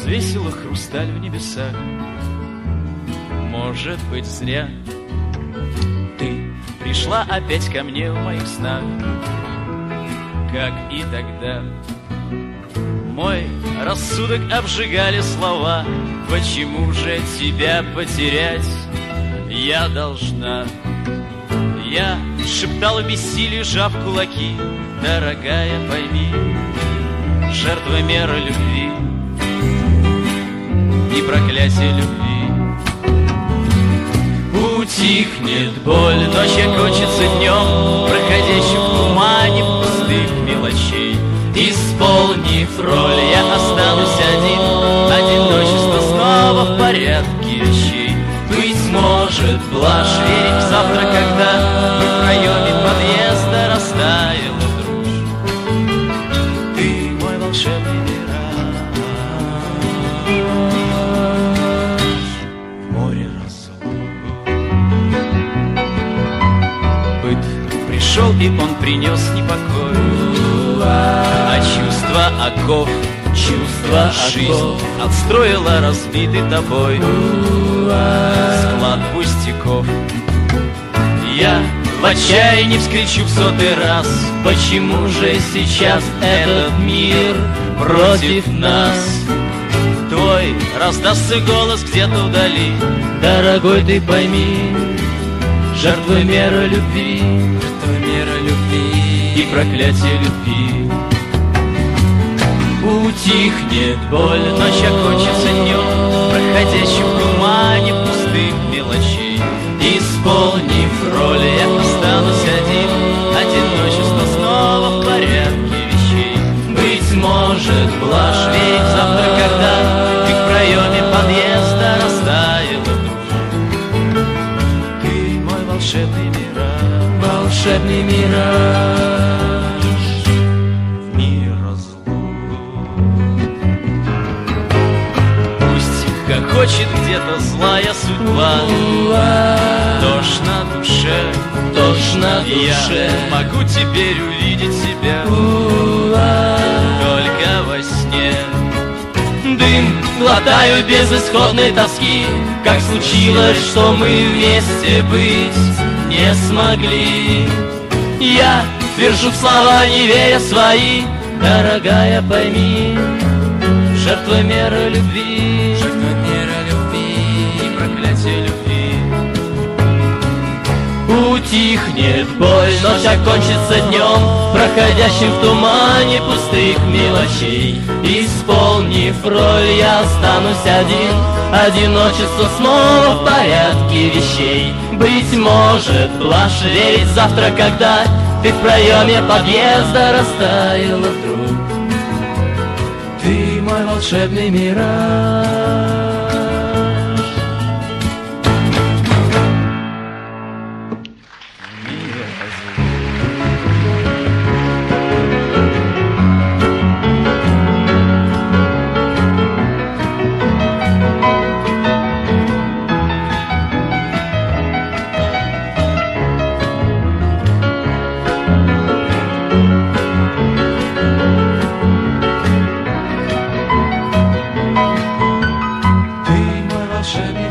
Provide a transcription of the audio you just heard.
Взвесила хрусталь в небесах. Может быть, зря ты пришла опять ко мне в моих снах, как и тогда. Мой рассудок обжигали слова: почему же тебя потерять я должна? Я шептала в бессилии, сжав кулаки: дорогая, пойми, жертва мера любви и проклятие любви. Утихнет боль, ночь окончится днем, проходящим в тумане пустых мелочей. Исполнив роль, я останусь один, одиночество снова в порядке вещей. Быть может, блажь верить в завтра, когда в проеме подъезда растаяла дрожь. Ты мой волшебный мираж, в море разлук. Быт пришел, и он принес непокой, а чувство оков, чувство жизнь отстроила разбитый тобой склад пустяков. Я в отчаянии вскричу в сотый раз: почему же сейчас этот мир против нас? Твой раздастся голос где-то вдали: дорогой, ты пойми, жертва мера любви и проклятие любви. Утихнет боль, ночь окончится днем, проходящим в тумане пустых мелочей. Исполнив роль, я останусь один, одиночество снова в порядке вещей. Быть может, блажь верить завтра, когда ты в проеме подъезда растаяла вдруг. Ты мой волшебный мираж, волшебный мираж. Хочет где-то злая судьба, дождь на душе, дождь на душе. Я могу теперь увидеть себя только во сне. Дым глотаю безысходной тоски, как случилось, что мы вместе быть не смогли. Я твержу в слова, не веря свои: дорогая, пойми, жертва мера любви и проклятие любви. Утихнет боль, ночь окончится днем, проходящим в тумане пустых мелочей. Исполнив роль, я останусь один, одиночество снова в порядке вещей. Быть может, блажь верить завтра, когда ты в проеме подъезда растаяла вдруг. Ты мой волшебный мираж. волшебный